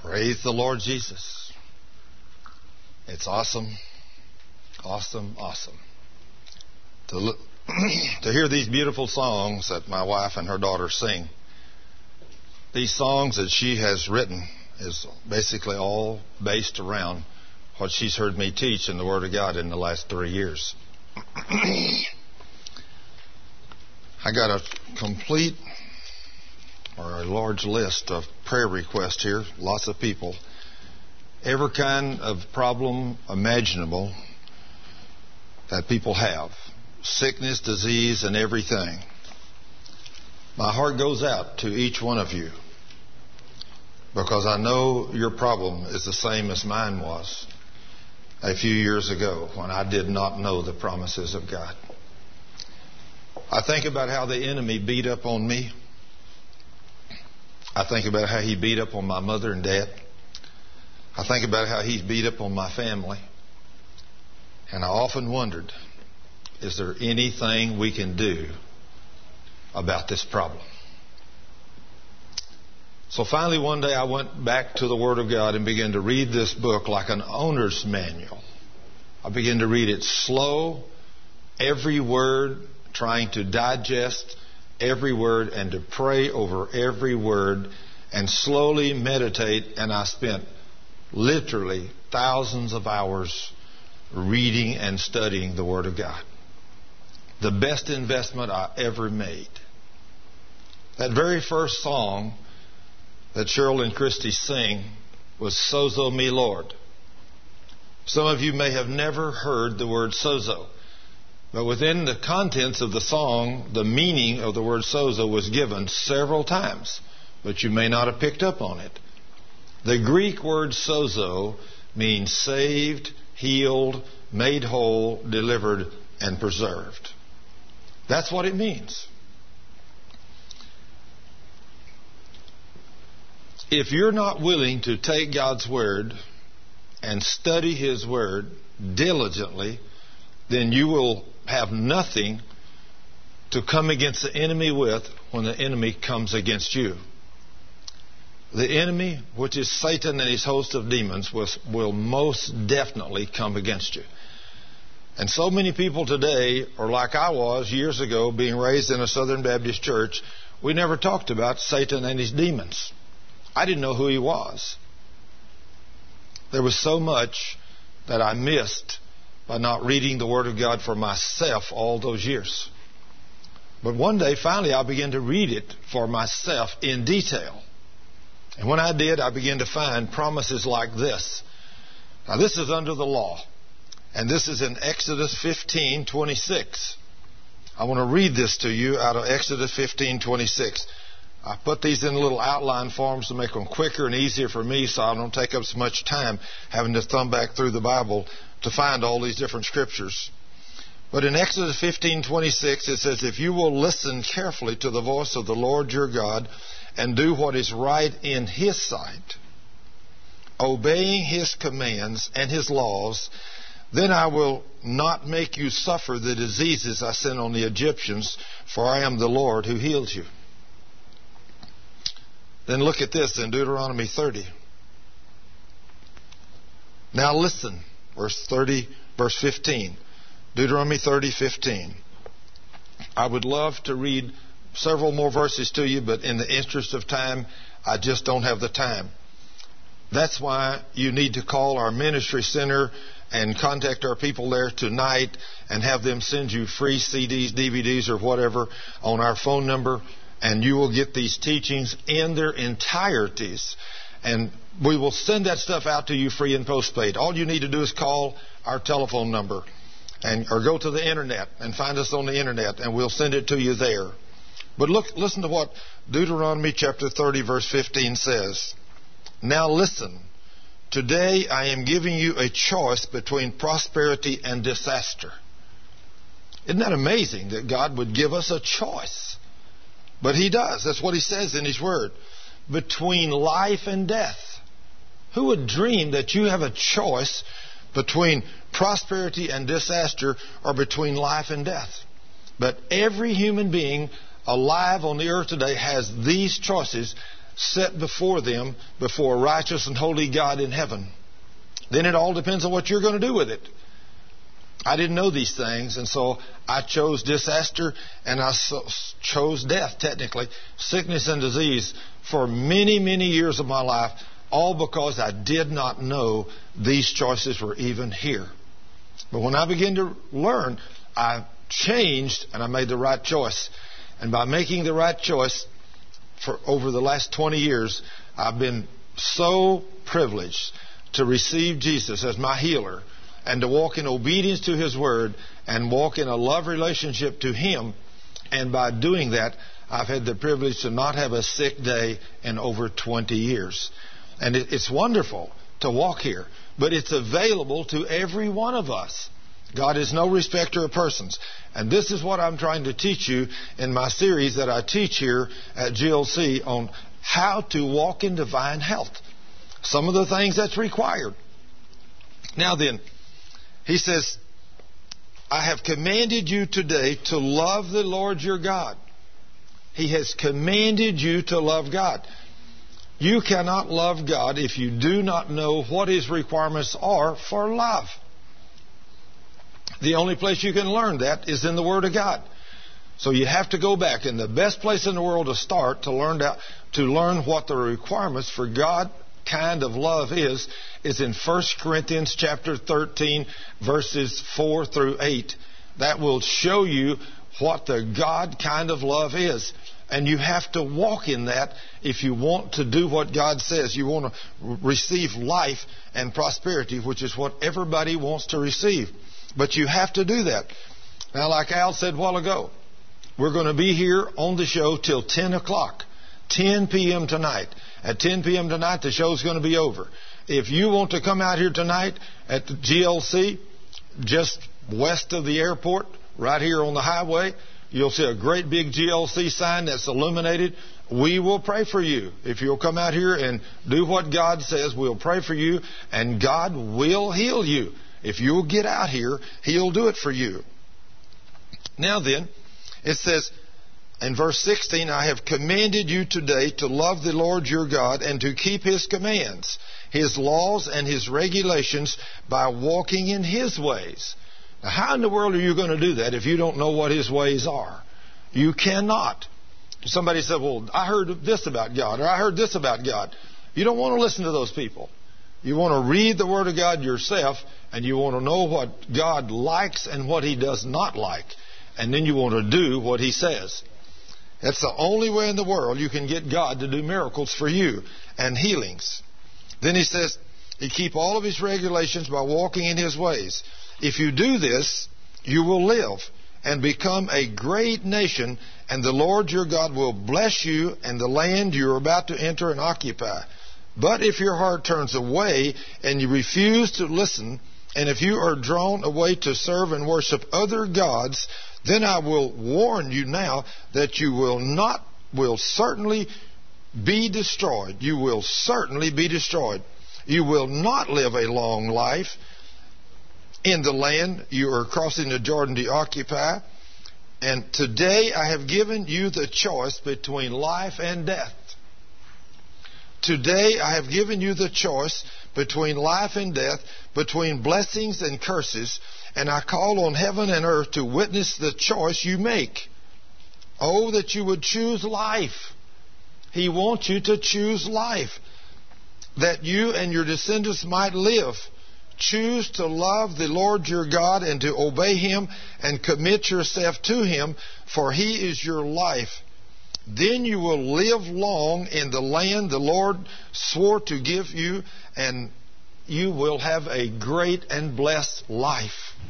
Praise the Lord Jesus. It's awesome, awesome, awesome to hear these beautiful songs that my wife and her daughter sing. These songs that she has written is basically all based around what she's heard me teach in the Word of God in the last 3 years. I got a complete or a large list of prayer requests here, lots of people. Every kind of problem imaginable that people have. Sickness, disease, and everything. My heart goes out to each one of you because I know your problem is the same as mine was a few years ago when I did not know the promises of God. I think about how the enemy beat up on me. I think about how he beat up on my mother and dad. I think about how he's beat up on my family. And I often wondered, is there anything we can do about this problem? So finally one day I went back to the Word of God and began to read this book like an owner's manual. I began to read it slow, every word, trying to digest every word and to pray over every word and slowly meditate. And I spent literally thousands of hours reading and studying the Word of God. The best investment I ever made. That very first song that Cheryl and Christy sing was Sozo Me Lord. Some of you may have never heard the word sozo. But within the contents of the song, the meaning of the word sozo was given several times. But you may not have picked up on it. The Greek word sozo means saved, healed, made whole, delivered, and preserved. That's what it means. If you're not willing to take God's Word and study His Word diligently, then you will have nothing to come against the enemy with when the enemy comes against you. The enemy, which is Satan and his host of demons, will most definitely come against you. And so many people today are like I was years ago, being raised in a Southern Baptist church. We never talked about Satan and his demons. I didn't know who he was. There was so much that I missed by not reading the Word of God for myself all those years. But one day, finally, I began to read it for myself in detail. And when I did, I began to find promises like this. Now, this is under the law. And this is in Exodus 15:26. I want to read this to you out of Exodus 15:26. I put these in little outline forms to make them quicker and easier for me so I don't take up so much time having to thumb back through the Bible to find all these different scriptures. But in Exodus 15:26 it says, if you will listen carefully to the voice of the Lord your God and do what is right in His sight, obeying His commands and His laws, then I will not make you suffer the diseases I sent on the Egyptians, for I am the Lord who heals you. Then look at this in Deuteronomy 30. Now listen, verse 15. Deuteronomy 30:15. I would love to read several more verses to you, but in the interest of time, I just don't have the time. That's why you need to call our ministry center and contact our people there tonight and have them send you free CDs, DVDs, or whatever on our phone number. And you will get these teachings in their entireties. And we will send that stuff out to you free and postpaid. All you need to do is call our telephone number or go to the internet and find us on the internet, and we'll send it to you there. But listen to what Deuteronomy chapter 30 verse 15 says. Now listen, today I am giving you a choice between prosperity and disaster. Isn't that amazing that God would give us a choice? But He does. That's what He says in His Word. Between life and death. Who would dream that you have a choice between prosperity and disaster or between life and death? But every human being alive on the earth today has these choices set before them before a righteous and holy God in heaven. Then it all depends on what you're going to do with it. I didn't know these things, and so I chose disaster, and I chose death, technically, sickness and disease, for many, many years of my life, all because I did not know these choices were even here. But when I began to learn, I changed, and I made the right choice. And by making the right choice, for over the last 20 years, I've been so privileged to receive Jesus as my healer, and to walk in obedience to His Word, and walk in a love relationship to Him. And by doing that, I've had the privilege to not have a sick day in over 20 years. And it's wonderful to walk here, but it's available to every one of us. God is no respecter of persons. And this is what I'm trying to teach you in my series that I teach here at GLC on how to walk in divine health. Some of the things that's required. Now then, he says, I have commanded you today to love the Lord your God. He has commanded you to love God. You cannot love God if you do not know what His requirements are for love. The only place you can learn that is in the Word of God. So you have to go back, and the best place in the world to start to learn what the requirements for God kind of love is in 1 Corinthians chapter 13, verses 4 through 8. That will show you what the God kind of love is. And you have to walk in that if you want to do what God says. You want to receive life and prosperity, which is what everybody wants to receive. But you have to do that. Now, like Al said a while ago, we're going to be here on the show till 10 o'clock, 10 p.m. tonight. At 10 p.m. tonight, the show's going to be over. If you want to come out here tonight at the GLC, just west of the airport, right here on the highway, you'll see a great big GLC sign that's illuminated. We will pray for you. If you'll come out here and do what God says, we'll pray for you, and God will heal you. If you'll get out here, He'll do it for you. Now then, it says in verse 16, I have commanded you today to love the Lord your God and to keep His commands, His laws, and His regulations by walking in His ways. Now, how in the world are you going to do that if you don't know what His ways are? You cannot. Somebody said, well, I heard this about God, or I heard this about God. You don't want to listen to those people. You want to read the Word of God yourself, and you want to know what God likes and what He does not like. And then you want to do what He says. That's the only way in the world you can get God to do miracles for you and healings. Then he says, you keep all of His regulations by walking in His ways. If you do this, you will live and become a great nation, and the Lord your God will bless you and the land you are about to enter and occupy. But if your heart turns away and you refuse to listen, and if you are drawn away to serve and worship other gods, then I will warn you now that you will certainly be destroyed. You will certainly be destroyed. You will not live a long life in the land you are crossing the Jordan to occupy. And today I have given you the choice between life and death. Today I have given you the choice between life and death, between blessings and curses, and I call on heaven and earth to witness the choice you make. Oh, that you would choose life. He wants you to choose life, that you and your descendants might live. Choose to love the Lord your God and to obey Him and commit yourself to Him, for He is your life. Then you will live long in the land the Lord swore to give you, and you will have a great and blessed life.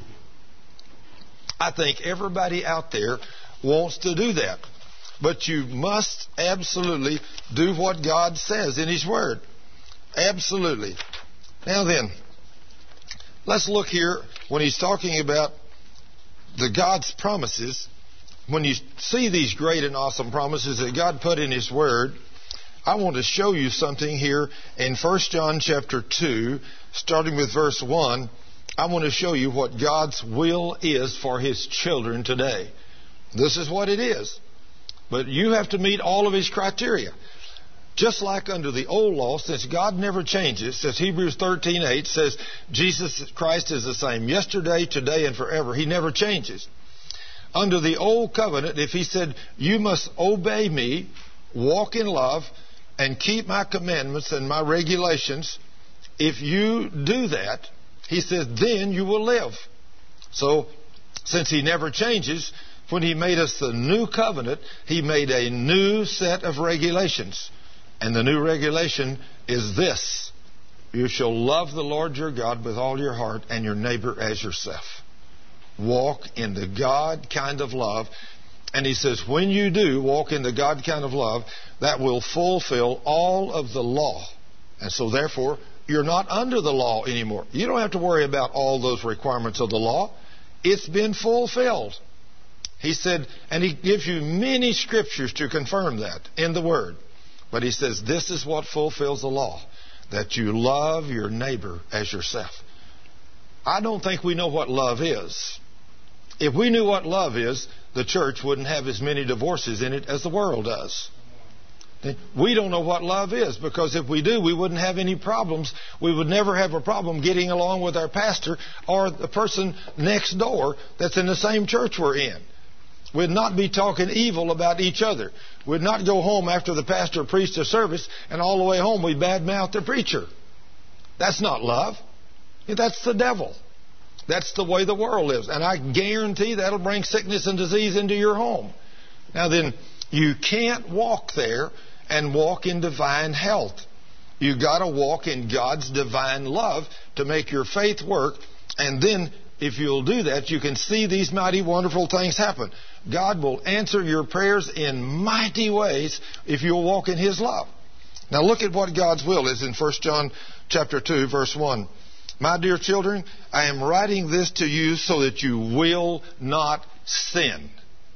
I think everybody out there wants to do that. But you must absolutely do what God says in His Word. Absolutely. Now then, let's look here when He's talking about the God's promises. When you see these great and awesome promises that God put in His Word, I want to show you something here in 1 John chapter 2, starting with verse 1. I want to show you what God's will is for His children today. This is what it is. But you have to meet all of His criteria. Just like under the old law, since God never changes, says Hebrews 13:8 says Jesus Christ is the same yesterday, today, and forever. He never changes. Under the old covenant, if he said, you must obey me, walk in love, and keep my commandments and my regulations, if you do that, he says, then you will live. So, since he never changes, when he made us the new covenant, he made a new set of regulations. And the new regulation is this: you shall love the Lord your God with all your heart and your neighbor as yourself. Walk in the God kind of love. And he says, when you do walk in the God kind of love, that will fulfill all of the law. And so therefore, you're not under the law anymore. You don't have to worry about all those requirements of the law. It's been fulfilled. He said, and he gives you many scriptures to confirm that in the Word. But he says, this is what fulfills the law, that you love your neighbor as yourself. I don't think we know what love is. If we knew what love is, the church wouldn't have as many divorces in it as the world does. We don't know what love is, because if we do, we wouldn't have any problems. We would never have a problem getting along with our pastor or the person next door that's in the same church we're in. We'd not be talking evil about each other. We'd not go home after the pastor preached a service and all the way home we badmouth the preacher. That's not love. That's the devil. That's the way the world lives. And I guarantee that'll bring sickness and disease into your home. Now then, you can't walk there and walk in divine health. You've got to walk in God's divine love to make your faith work. And then, if you'll do that, you can see these mighty, wonderful things happen. God will answer your prayers in mighty ways if you'll walk in His love. Now look at what God's will is in 1 John chapter 2, verse 1. My dear children, I am writing this to you so that you will not sin.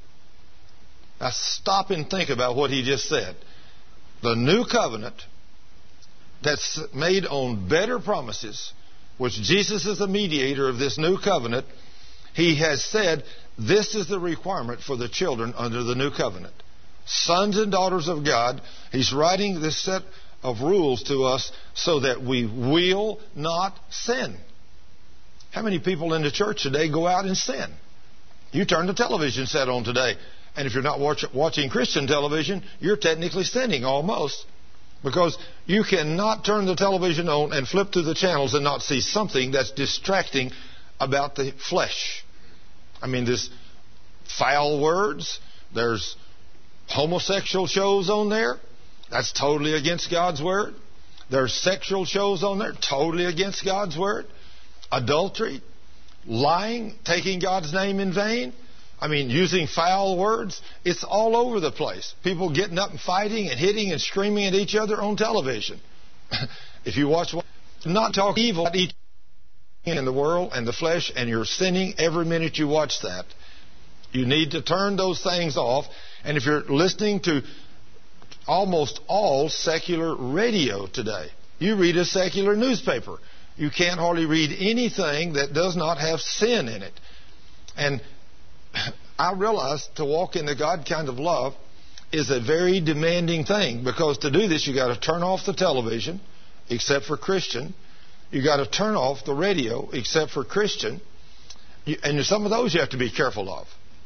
Now stop and think about what he just said. The new covenant that's made on better promises, which Jesus is the mediator of this new covenant, he has said this is the requirement for the children under the new covenant. Sons and daughters of God, he's writing this set of rules to us so that we will not sin. How many people in the church today go out and sin? You turn the television set on today, and if you're not watching Christian television, you're technically sinning almost. Because you cannot turn the television on and flip through the channels and not see something that's distracting about the flesh. I mean, there's foul words, there's homosexual shows on there. That's totally against God's Word. There's sexual shows on there, totally against God's Word. Adultery, lying, taking God's name in vain. I mean, using foul words. It's all over the place. People getting up and fighting and hitting and screaming at each other on television. If you watch, not talk evil about each other in the world and the flesh, and you're sinning every minute you watch that. You need to turn those things off. And if you're listening to almost all secular radio today, you read a secular newspaper, you can't hardly read anything that does not have sin in it. And I realize to walk in the God kind of love is a very demanding thing, because to do this you got to turn off the television, except for Christian. You got to turn off the radio, except for Christian. And some of those you have to be careful of.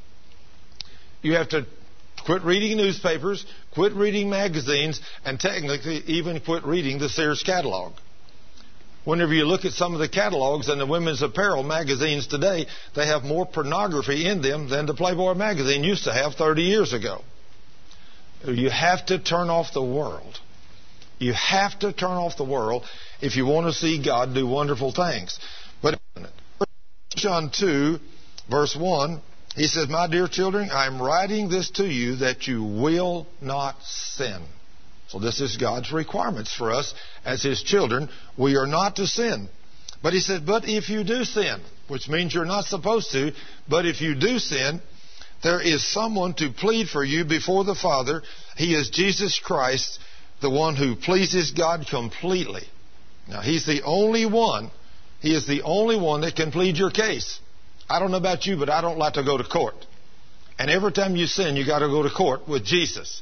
You have to quit reading newspapers, quit reading magazines, and technically even quit reading the Sears catalog. Whenever you look at some of the catalogs in the women's apparel magazines today, they have more pornography in them than the Playboy magazine used to have 30 years ago. You have to turn off the world. You have to turn off the world if you want to see God do wonderful things. But John 2, verse 1, he says, my dear children, I am writing this to you that you will not sin. So this is God's requirements for us as His children. We are not to sin. But he said, but if you do sin, which means you're not supposed to, but if you do sin, there is someone to plead for you before the Father. He is Jesus Christ, the one who pleases God completely. Now, He's the only one. He is the only one that can plead your case. I don't know about you, but I don't like to go to court. And every time you sin, you got to go to court with Jesus.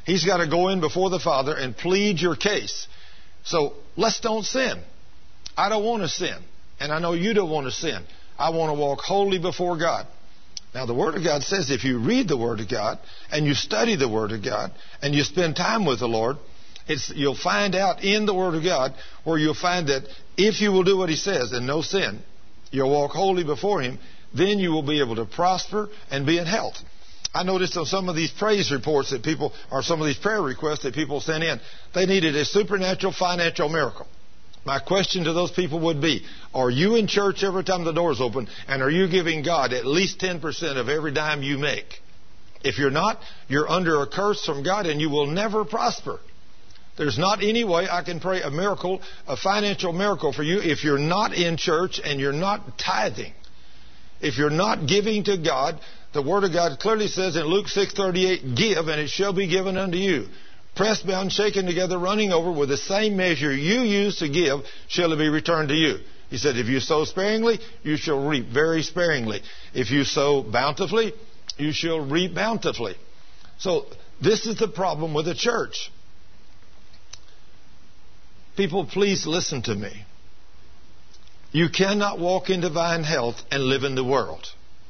He's got to go in before the Father and plead your case. So let's don't sin. I don't want to sin. And I know you don't want to sin. I want to walk holy before God. Now, the Word of God says if you read the Word of God and you study the Word of God and you spend time with the Lord, you'll find out in the Word of God where you'll find that if you will do what He says and no sin, you'll walk holy before Him, then you will be able to prosper and be in health. I noticed on some of these praise reports that people, or some of these prayer requests that people sent in, they needed a supernatural financial miracle. My question to those people would be, are you in church every time the doors open, and are you giving God at least 10% of every dime you make? If you're not, you're under a curse from God and you will never prosper. There's not any way I can pray a miracle, a financial miracle for you if you're not in church and you're not tithing. If you're not giving to God, the Word of God clearly says in Luke 6:38, give and it shall be given unto you. Pressed down, shaken together, running over, with the same measure you use to give, shall it be returned to you. He said, if you sow sparingly, you shall reap very sparingly. If you sow bountifully, you shall reap bountifully. So this is the problem with the church. People, please listen to me. You cannot walk in divine health and live in the world.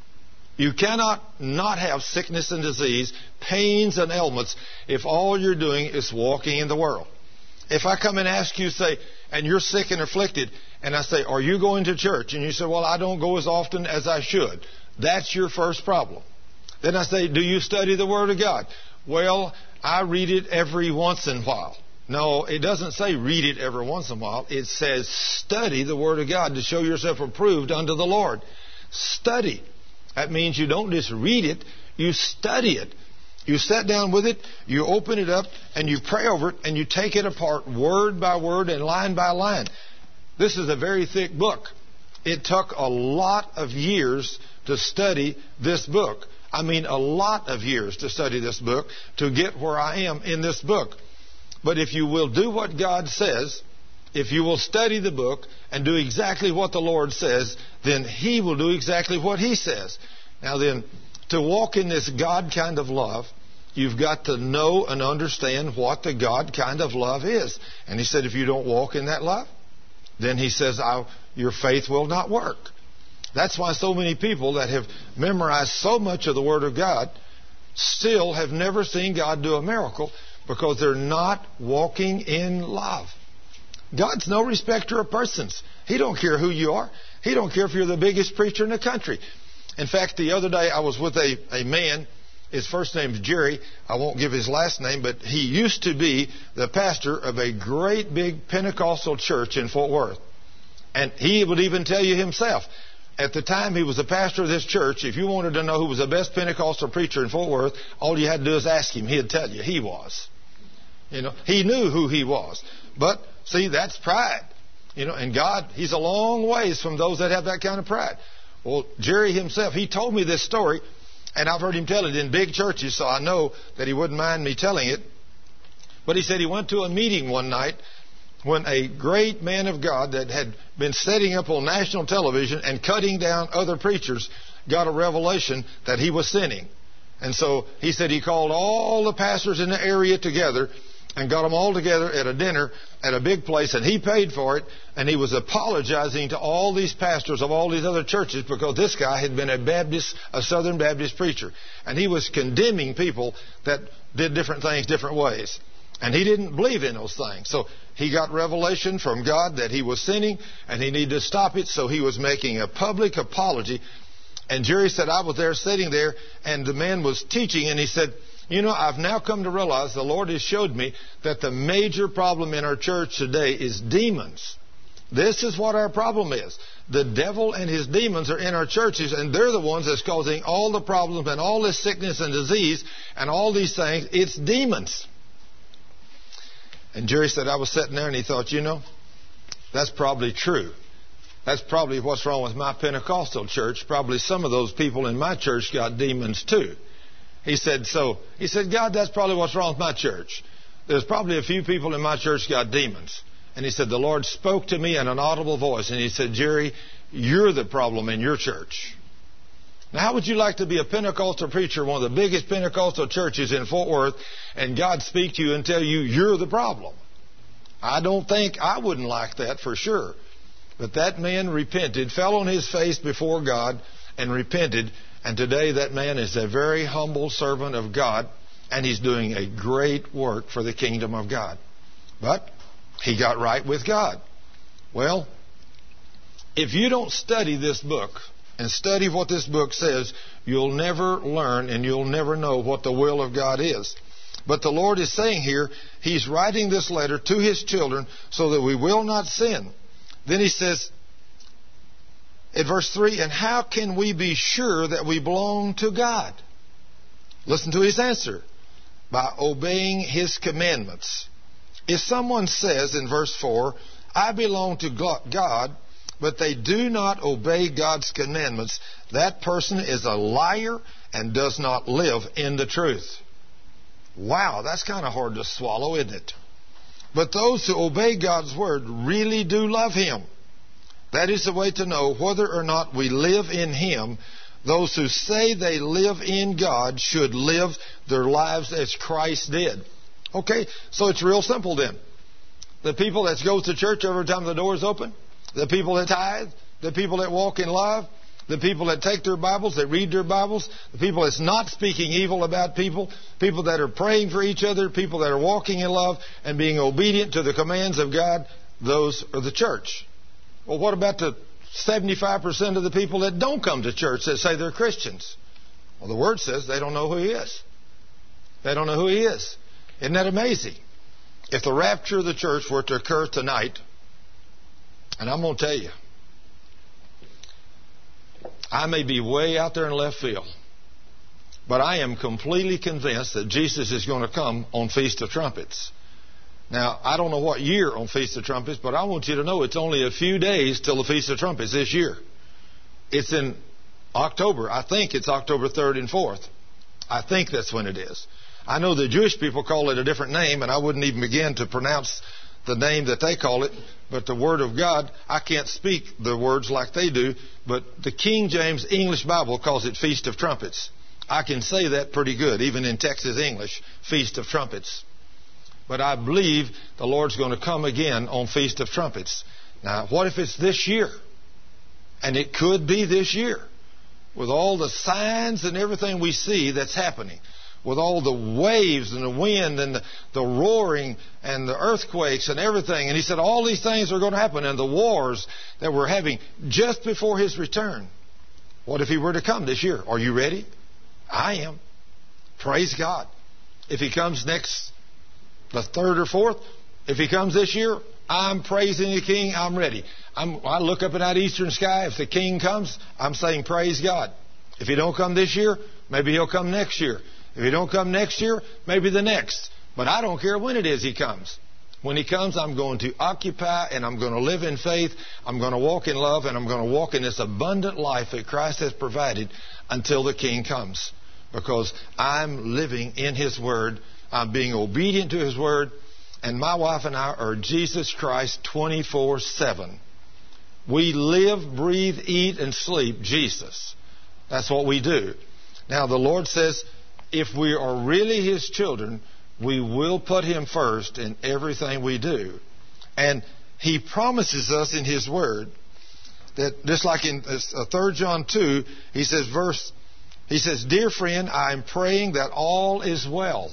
You cannot not have sickness and disease, pains and ailments, if all you're doing is walking in the world. If I come and ask you, say, and you're sick and afflicted, and I say, are you going to church? And you say, well, I don't go as often as I should. That's your first problem. Then I say, do you study the Word of God? Well, I read it every once in a while. No, it doesn't say read it every once in a while. It says study the Word of God to show yourself approved unto the Lord. Study. That means you don't just read it, you study it. You sit down with it, you open it up, and you pray over it, and you take it apart word by word and line by line. This is a very thick book. It took a lot of years to study this book. I mean, a lot of years to study this book to get where I am in this book. But if you will do what God says, if you will study the book and do exactly what the Lord says, then He will do exactly what He says. Now then, to walk in this God kind of love, you've got to know and understand what the God kind of love is. And He said, if you don't walk in that love, then He says, your faith will not work. That's why so many people that have memorized so much of the Word of God still have never seen God do a miracle, because they're not walking in love. God's no respecter of persons. He don't care who you are. He don't care if you're the biggest preacher in the country. In fact, the other day I was with a man. His first name's Jerry. I won't give his last name, but he used to be the pastor of a great big Pentecostal church in Fort Worth. And he would even tell you himself, at the time he was the pastor of this church, if you wanted to know who was the best Pentecostal preacher in Fort Worth, all you had to do is ask him. He'd tell you he was. You know, he knew who he was. But see, that's pride. You know, and God, He's a long ways from those that have that kind of pride. Well, Jerry himself, he told me this story, and I've heard him tell it in big churches, so I know that he wouldn't mind me telling it. But he said he went to a meeting one night when a great man of God that had been setting up on national television and cutting down other preachers got a revelation that he was sinning. And so he said he called all the pastors in the area together and got them all together at a dinner at a big place, and he paid for it, and he was apologizing to all these pastors of all these other churches because this guy had been a Southern Baptist preacher, and he was condemning people that did different things different ways. And he didn't believe in those things. So he got revelation from God that he was sinning, and he needed to stop it, so he was making a public apology. And Jerry said, I was there sitting there, and the man was teaching, and he said, you know, I've now come to realize the Lord has showed me that the major problem in our church today is demons. This is what our problem is. The devil and his demons are in our churches, and they're the ones that's causing all the problems and all this sickness and disease and all these things. It's demons. And Jerry said, I was sitting there and he thought, you know, that's probably true. That's probably what's wrong with my Pentecostal church. Probably some of those people in my church got demons too. He said, God, that's probably what's wrong with my church. There's probably a few people in my church got demons. And he said, the Lord spoke to me in an audible voice. And he said, Jerry, you're the problem in your church. Now, how would you like to be a Pentecostal preacher, one of the biggest Pentecostal churches in Fort Worth, and God speak to you and tell you you're the problem? I wouldn't like that for sure. But that man repented, fell on his face before God and repented. And today that man is a very humble servant of God, and he's doing a great work for the kingdom of God. But he got right with God. Well, if you don't study this book and study what this book says, you'll never learn and you'll never know what the will of God is. But the Lord is saying here, He's writing this letter to His children so that we will not sin. Then He says, in verse 3, and how can we be sure that we belong to God? Listen to His answer. By obeying His commandments. If someone says in verse 4, I belong to God, but they do not obey God's commandments, that person is a liar and does not live in the truth. Wow, that's kind of hard to swallow, isn't it? But those who obey God's word really do love Him. That is the way to know whether or not we live in Him. Those who say they live in God should live their lives as Christ did. Okay, so it's real simple then. The people that go to church every time the door is open, the people that tithe, the people that walk in love, the people that take their Bibles, that read their Bibles, the people that's not speaking evil about people, people that are praying for each other, people that are walking in love and being obedient to the commands of God, those are the church. Well, what about the 75% of the people that don't come to church that say they're Christians? Well, the Word says they don't know who He is. They don't know who He is. Isn't that amazing? If the rapture of the church were to occur tonight, and I'm going to tell you, I may be way out there in left field, but I am completely convinced that Jesus is going to come on Feast of Trumpets. Now, I don't know what year on Feast of Trumpets, but I want you to know it's only a few days till the Feast of Trumpets this year. It's in October. I think it's October 3rd and 4th. I think that's when it is. I know the Jewish people call it a different name, and I wouldn't even begin to pronounce the name that they call it. But the Word of God, I can't speak the words like they do, but the King James English Bible calls it Feast of Trumpets. I can say that pretty good, even in Texas English, Feast of Trumpets. But I believe the Lord's going to come again on Feast of Trumpets. Now, what if it's this year? And it could be this year. With all the signs and everything we see that's happening. With all the waves and the wind and the roaring and the earthquakes and everything. And He said all these things are going to happen. And the wars that we're having just before His return. What if He were to come this year? Are you ready? I am. Praise God. If He comes the 3rd or 4th, if He comes this year, I'm praising the King. I'm ready. I look up at that eastern sky. If the King comes, I'm saying praise God. If He don't come this year, maybe He'll come next year. If He don't come next year, maybe the next. But I don't care when it is He comes. When He comes, I'm going to occupy and I'm going to live in faith. I'm going to walk in love and I'm going to walk in this abundant life that Christ has provided until the King comes. Because I'm living in His Word. I'm being obedient to His Word. And my wife and I are Jesus Christ 24/7. We live, breathe, eat, and sleep Jesus. That's what we do. Now the Lord says, if we are really His children, we will put Him first in everything we do. And He promises us in His Word that just like in 3 John 2, He says, dear friend, I am praying that all is well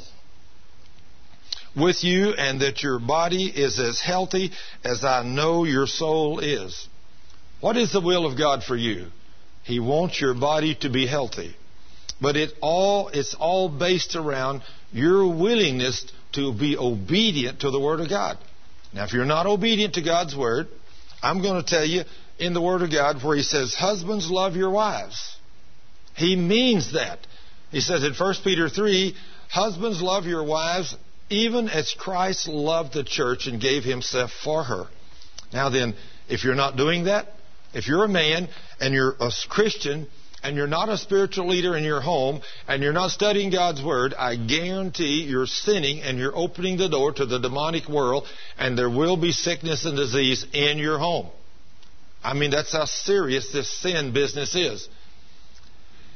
with you and that your body is as healthy as I know your soul is. What is the will of God for you? He wants your body to be healthy. But it's all based around your willingness to be obedient to the Word of God. Now, if you're not obedient to God's Word, I'm going to tell you in the Word of God where He says, husbands, love your wives. He means that. He says in 1 Peter 3, husbands, love your wives even as Christ loved the church and gave Himself for her. Now then, if you're not doing that, if you're a man and you're a Christian and you're not a spiritual leader in your home and you're not studying God's Word, I guarantee you're sinning and you're opening the door to the demonic world, and there will be sickness and disease in your home. I mean, that's how serious this sin business is.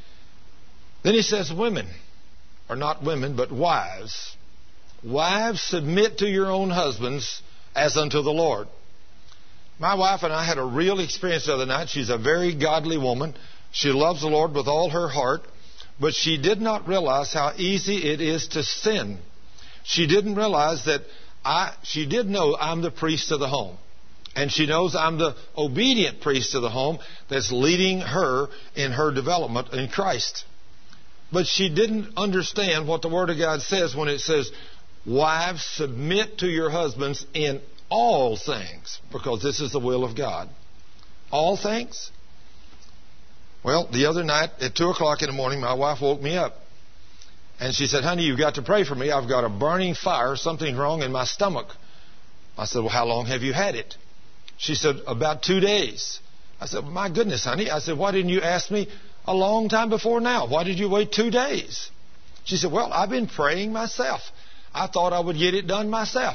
Then he says, women, or not women, but wives. Wives, submit to your own husbands as unto the Lord. My wife and I had a real experience the other night. She's a very godly woman. She loves the Lord with all her heart, but she did not realize how easy it is to sin. She didn't realize that she did know I'm the priest of the home. And she knows I'm the obedient priest of the home that's leading her in her development in Christ. But she didn't understand what the Word of God says when it says, wives, submit to your husbands in all things, because this is the will of God. All things? Well, the other night at 2 o'clock in the morning, my wife woke me up. And she said, honey, you've got to pray for me. I've got a burning fire, something wrong in my stomach. I said, well, how long have you had it? She said, about 2 days. I said, my goodness, honey. I said, why didn't you ask me a long time before now? Why did you wait 2 days? She said, well, I've been praying myself. I thought I would get it done myself.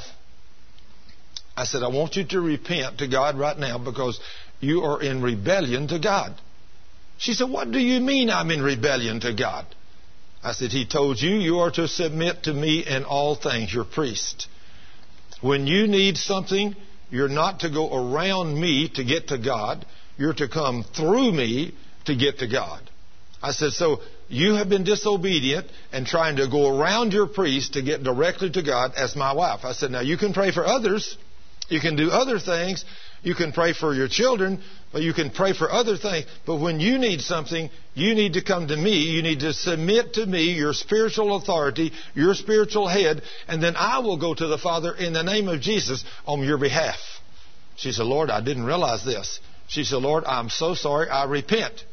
I said, I want you to repent to God right now because you are in rebellion to God. She said, what do you mean I'm in rebellion to God? I said, He told you you are to submit to me in all things, your priest. When you need something, you're not to go around me to get to God. You're to come through me to get to God. I said, so you have been disobedient and trying to go around your priest to get directly to God as my wife. I said, now you can pray for others. You can do other things. You can pray for your children, but you can pray for other things. But when you need something, you need to come to me. You need to submit to me, your spiritual authority, your spiritual head, and then I will go to the Father in the name of Jesus on your behalf. She said, Lord, I didn't realize this. She said, Lord, I'm so sorry. I repent.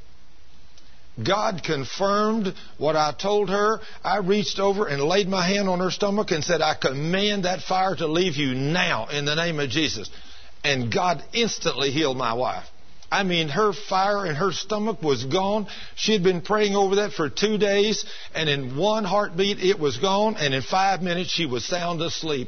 God confirmed what I told her. I reached over and laid my hand on her stomach and said, I command that fire to leave you now in the name of Jesus. And God instantly healed my wife. I mean, her fire in her stomach was gone. She had been praying over that for 2 days, and in one heartbeat it was gone, and in 5 minutes she was sound asleep.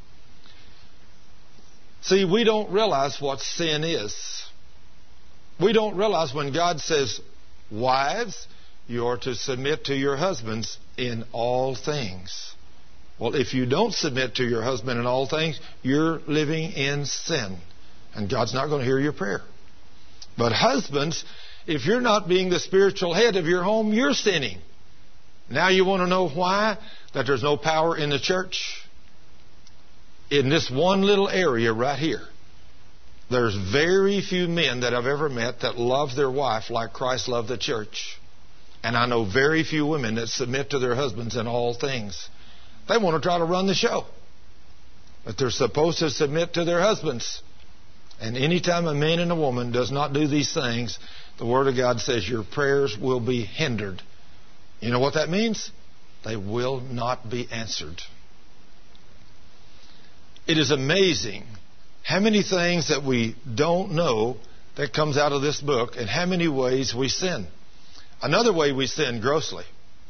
See, we don't realize what sin is. We don't realize when God says, wives, you are to submit to your husbands in all things. Well, if you don't submit to your husband in all things, you're living in sin. And God's not going to hear your prayer. But husbands, if you're not being the spiritual head of your home, you're sinning. Now you want to know why? That there's no power in the church? In this one little area right here, there's very few men that I've ever met that love their wife like Christ loved the church. And I know very few women that submit to their husbands in all things. They want to try to run the show. But they're supposed to submit to their husbands. And anytime a man and a woman does not do these things, the Word of God says your prayers will be hindered. You know what that means? They will not be answered. It is amazing how many things that we don't know that comes out of this book and how many ways we sin. Another way we sin grossly.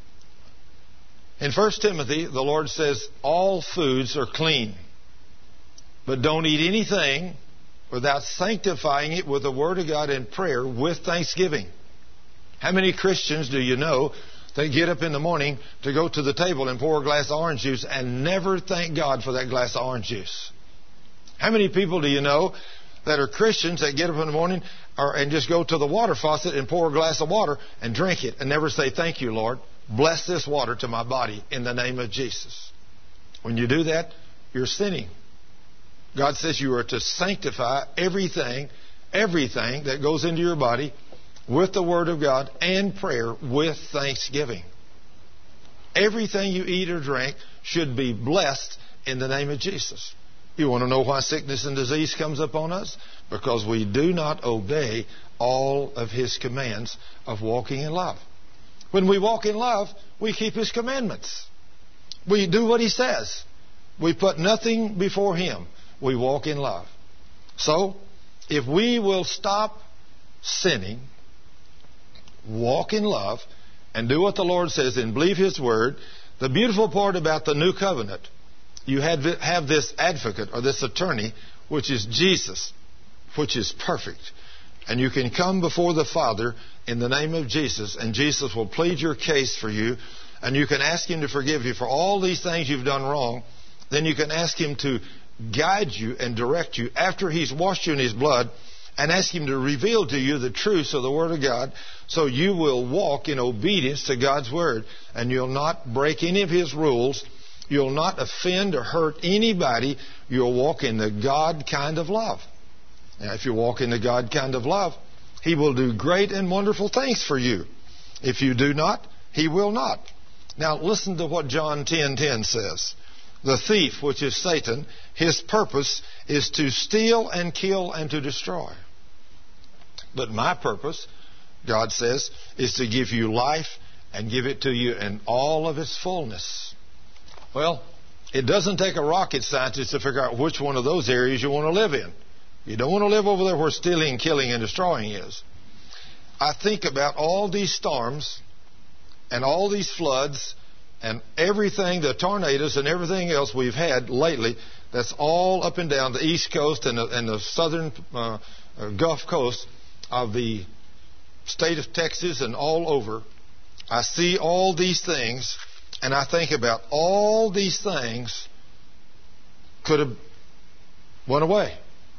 In 1 Timothy, the Lord says, all foods are clean, but don't eat anything without sanctifying it with the Word of God and prayer with thanksgiving. How many Christians do you know that get up in the morning to go to the table and pour a glass of orange juice and never thank God for that glass of orange juice? How many people do you know that are Christians that get up in the morning and just go to the water faucet and pour a glass of water and drink it and never say, thank you, Lord. Bless this water to my body in the name of Jesus. When you do that, you're sinning. God says you are to sanctify everything that goes into your body with the Word of God and prayer with thanksgiving. Everything you eat or drink should be blessed in the name of Jesus. You want to know why sickness and disease comes upon us? Because we do not obey all of His commands of walking in love. When we walk in love, we keep His commandments. We do what He says. We put nothing before Him. We walk in love. So, if we will stop sinning, walk in love, and do what the Lord says and believe His Word, the beautiful part about the new covenant, you have this advocate or this attorney, which is Jesus, which is perfect. And you can come before the Father in the name of Jesus, and Jesus will plead your case for you, and you can ask Him to forgive you for all these things you've done wrong. Then you can ask Him to guide you and direct you after He's washed you in His blood, and ask Him to reveal to you the truths of the Word of God, so you will walk in obedience to God's Word, and you'll not break any of His rules. You'll not offend or hurt anybody. You'll walk in the God kind of love. Now, if you walk in the God kind of love, He will do great and wonderful things for you. If you do not, He will not. Now, listen to what John 10:10 says. The thief, which is Satan, his purpose is to steal and kill and to destroy. But my purpose, God says, is to give you life and give it to you in all of its fullness. Well, it doesn't take a rocket scientist to figure out which one of those areas you want to live in. You don't want to live over there where stealing, killing, and destroying is. I think about all these storms and all these floods and everything, the tornadoes and everything else we've had lately, that's all up and down the East Coast and the southern Gulf Coast of the state of Texas and all over. I see all these things, and I think about all these things could have went away.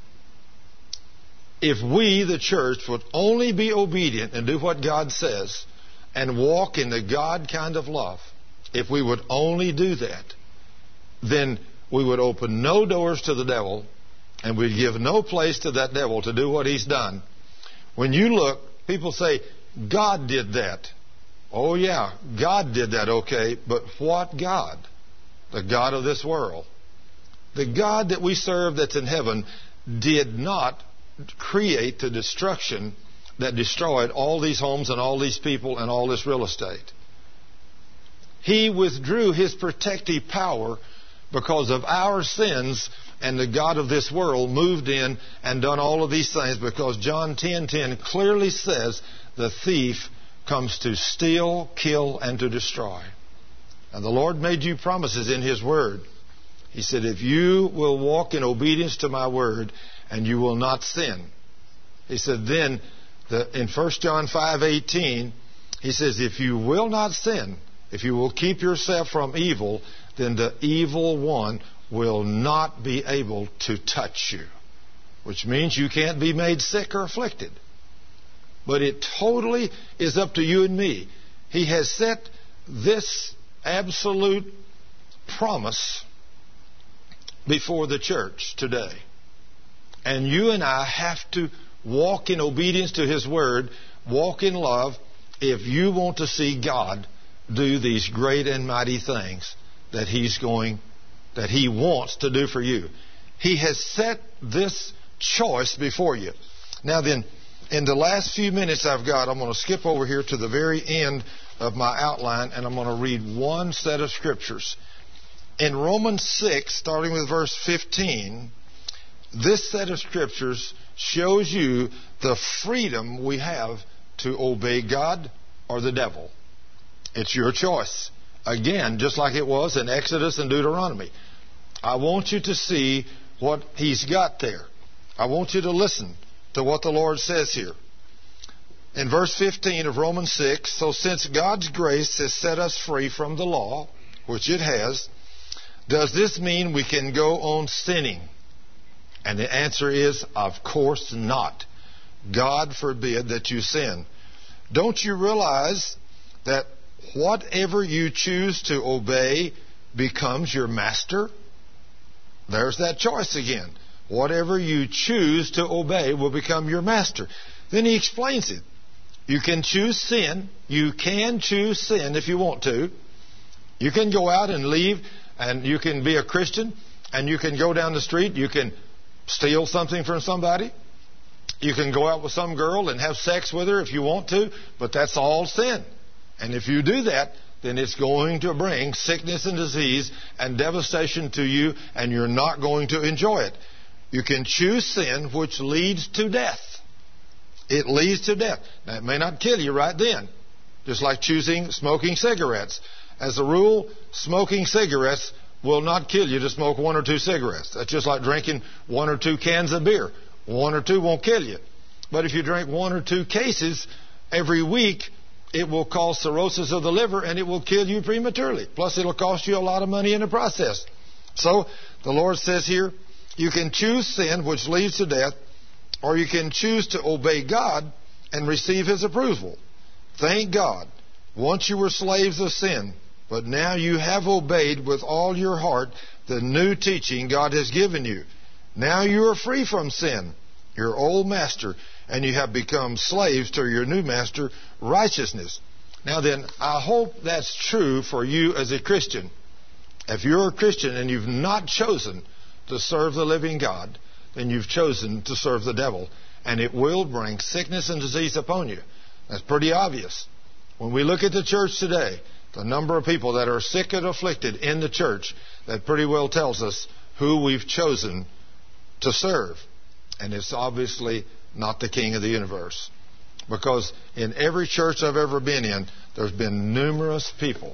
If we, the church, would only be obedient and do what God says and walk in the God kind of love, if we would only do that, then we would open no doors to the devil, and we'd give no place to that devil to do what he's done. When you look, people say, God did that. Oh yeah, God did that, okay, but what God? The God of this world. The God that we serve that's in heaven did not create the destruction that destroyed all these homes and all these people and all this real estate. He withdrew His protective power because of our sins, and the God of this world moved in and done all of these things, because John 10:10 clearly says the thief comes to steal, kill, and to destroy. And the Lord made you promises in His Word. He said, if you will walk in obedience to my Word and you will not sin. He said then, in 1 John 5:18, He says, if you will not sin, if you will keep yourself from evil, then the evil one will not be able to touch you. Which means you can't be made sick or afflicted. But it totally is up to you and me. He has set this absolute promise before the church today. And you and I have to walk in obedience to His Word, walk in love, if you want to see God do these great and mighty things that He wants to do for you. He has set this choice before you. Now then, in the last few minutes I've got, I'm going to skip over here to the very end of my outline, and I'm going to read one set of scriptures. In Romans 6, starting with verse 15, this set of scriptures shows you the freedom we have to obey God or the devil. It's your choice. Again, just like it was in Exodus and Deuteronomy. I want you to see what He's got there. I want you to listen to what the Lord says here. In verse 15 of Romans 6, so since God's grace has set us free from the law, which it has, does this mean we can go on sinning? And the answer is, of course not. God forbid that you sin. Don't you realize that whatever you choose to obey becomes your master? There's that choice again. Whatever you choose to obey will become your master. Then he explains it. You can choose sin. You can choose sin if you want to. You can go out and leave, and you can be a Christian, and you can go down the street. You can steal something from somebody. You can go out with some girl and have sex with her if you want to, but that's all sin. And if you do that, then it's going to bring sickness and disease and devastation to you, and you're not going to enjoy it. You can choose sin, which leads to death. It leads to death. Now, it may not kill you right then, just like choosing smoking cigarettes. As a rule, smoking cigarettes will not kill you to smoke 1 or 2 cigarettes. That's just like drinking 1 or 2 cans of beer. 1 or 2 won't kill you. But if you drink 1 or 2 cases every week, it will cause cirrhosis of the liver and it will kill you prematurely. Plus, it'll cost you a lot of money in the process. So, the Lord says here, you can choose sin, which leads to death, or you can choose to obey God and receive His approval. Thank God. Once you were slaves of sin, but now you have obeyed with all your heart the new teaching God has given you. Now you are free from sin, your old master, and you have become slaves to your new master, righteousness. Now then, I hope that's true for you as a Christian. If you're a Christian and you've not chosen to serve the living God, then you've chosen to serve the devil, and it will bring sickness and disease upon you. That's pretty obvious. When we look at the church today, the number of people that are sick and afflicted in the church, that pretty well tells us who we've chosen to serve. And it's obviously not the King of the universe. Because in every church I've ever been in, there's been numerous people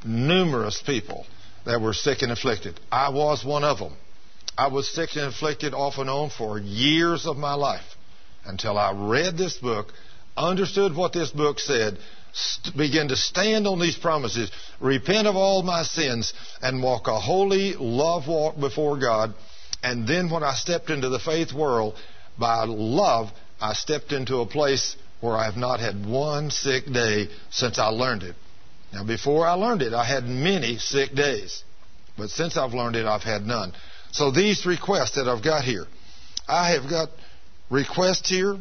that were sick and afflicted. I was one of them. I was sick and afflicted off and on for years of my life until I read this book, understood what this book said, began to stand on these promises, repent of all my sins, and walk a holy love walk before God. And then when I stepped into the faith world, by love, I stepped into a place where I have not had one sick day since I learned it. Now, before I learned it, I had many sick days. But since I've learned it, I've had none. So these requests that I've got here, I have got requests here.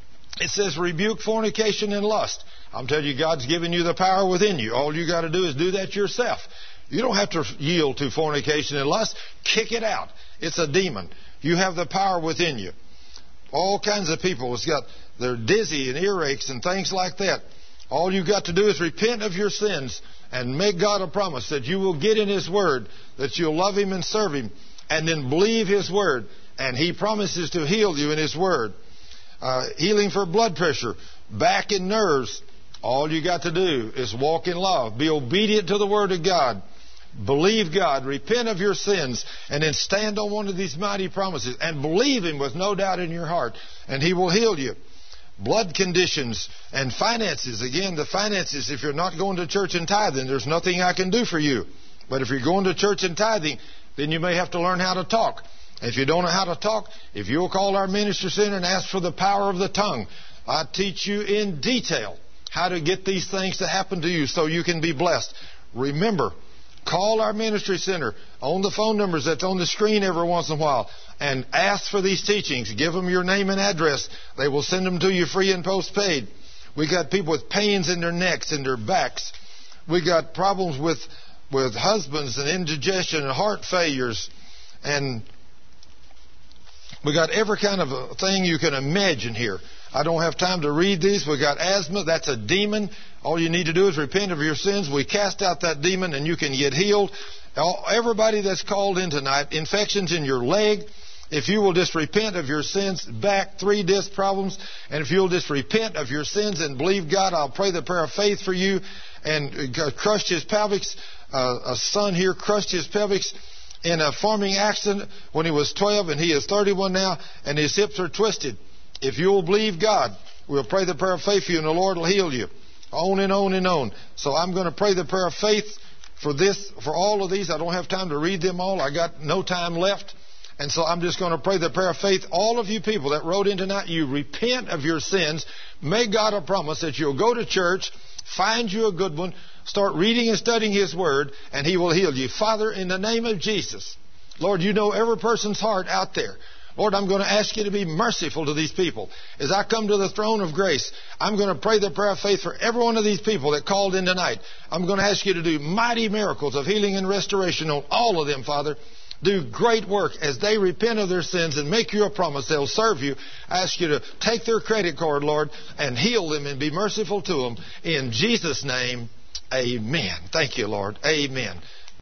It says rebuke fornication and lust. I'm telling you, God's given you the power within you. All you got to do is do that yourself. You don't have to yield to fornication and lust. Kick it out. It's a demon. You have the power within you. All kinds of people they're dizzy and earaches and things like that. All you got to do is repent of your sins and make God a promise that you will get in His Word, that you'll love Him and serve Him, and then believe His Word. And He promises to heal you in His Word. Healing for blood pressure, back and nerves. All you got to do is walk in love. Be obedient to the Word of God. Believe God. Repent of your sins. And then stand on one of these mighty promises. And believe Him with no doubt in your heart. And He will heal you. Blood conditions and finances. Again, the finances, if you're not going to church and tithing, there's nothing I can do for you. But if you're going to church and tithing, then you may have to learn how to talk. If you don't know how to talk, if you'll call our ministry center and ask for the power of the tongue, I teach you in detail how to get these things to happen to you so you can be blessed. Remember, call our ministry center on the phone numbers that's on the screen every once in a while and ask for these teachings. Give them your name and address. They will send them to you free and postpaid. We got people with pains in their necks and their backs. We got problems with husbands and indigestion and heart failures, and we got every kind of a thing you can imagine here. I don't have time to read these. We got asthma. That's a demon. All you need to do is repent of your sins. We cast out that demon and you can get healed. Everybody that's called in tonight, infections in your leg, if you will just repent of your sins, back, 3 disc problems, and if you'll just repent of your sins and believe God, I'll pray the prayer of faith for you. And crushed his pelvis. A son here crushed his pelvis in a farming accident when he was 12, and he is 31 now, and his hips are twisted. If you'll believe God, we'll pray the prayer of faith for you, and the Lord will heal you. On and on and on. So I'm going to pray the prayer of faith for all of these. I don't have time to read them all. I got no time left. And so I'm just going to pray the prayer of faith. All of you people that wrote in tonight, you repent of your sins. Make God a promise that you'll go to church, find you a good one, start reading and studying His Word, and He will heal you. Father, in the name of Jesus, Lord, you know every person's heart out there. Lord, I'm going to ask you to be merciful to these people. As I come to the throne of grace, I'm going to pray the prayer of faith for every one of these people that called in tonight. I'm going to ask you to do mighty miracles of healing and restoration on all of them, Father. Do great work as they repent of their sins and make you a promise they'll serve you. I ask you to take their credit card, Lord, and heal them and be merciful to them. In Jesus' name, amen. Thank you, Lord. Amen.